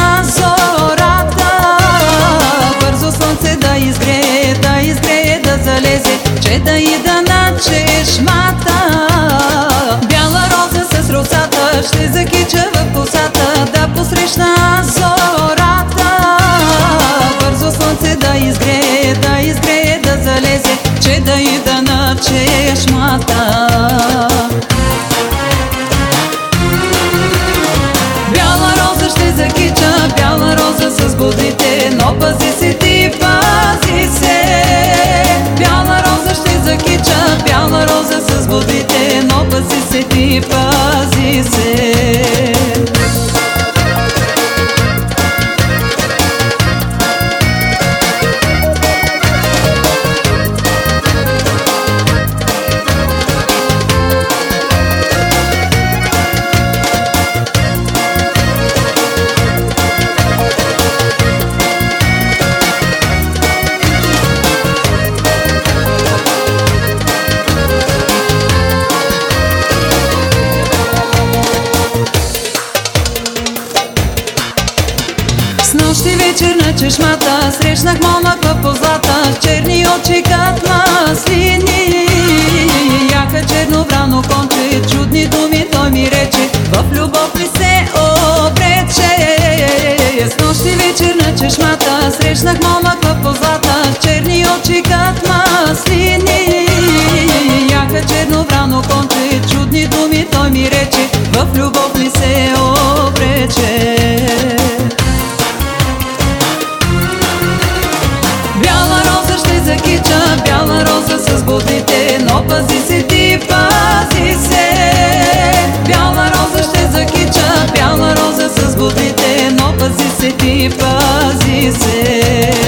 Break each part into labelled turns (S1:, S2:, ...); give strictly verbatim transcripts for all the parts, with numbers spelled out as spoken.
S1: зората, бързо слънце да изгрее, да изгрее, да залезе, че да ида на чешмата. Бяла роза с росата ще закича в косата, да посрещна зората. Бързо слънце да изгрее, да изгрее, да залезе, че да ида на чешмата. Бяла роза ще закича, бяла роза с годите, но пази се ти, пази се. Бяла роза ще закича, бяла роза с годите, но пази се ти, пази се. Снощи вечер на чешмата срещнах момък в позлата, с черни очи кат маслини. Яха черно врано конче, чудни думи той ми рече, в любов ми се обрече. Снощи вечер на чешмата срещнах момък в позлата, с черни очи кат маслини. Яха черно врано конче, чудни думи той ми рече, в любов ми се обрече. Закича, бяла роза с годите, но пази се ти, пази се. Бяла роза ще закича, бяла роза с годите, но пази се ти, пази се.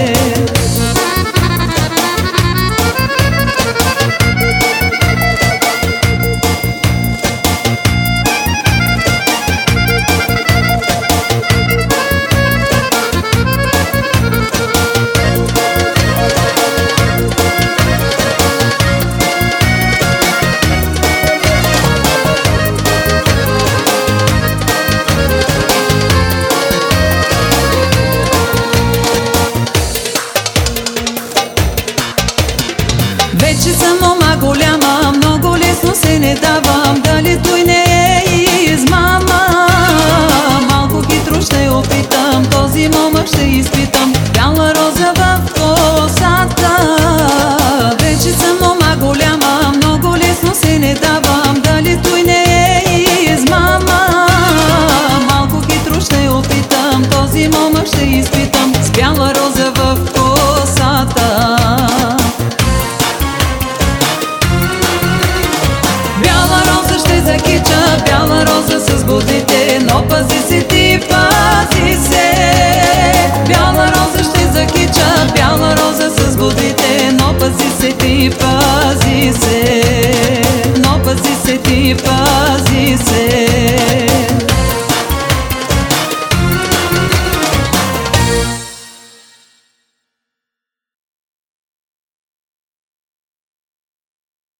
S1: Вече съм мома голяма, много лесно се не давам, дали той не е измама. Малко хитро ще опитам, този момък ще изпитам, бяла роза в косата. Вече съм мома голяма, много лесно се не давам, дали той не е измама. Малко хитро ще опитам, този момък ще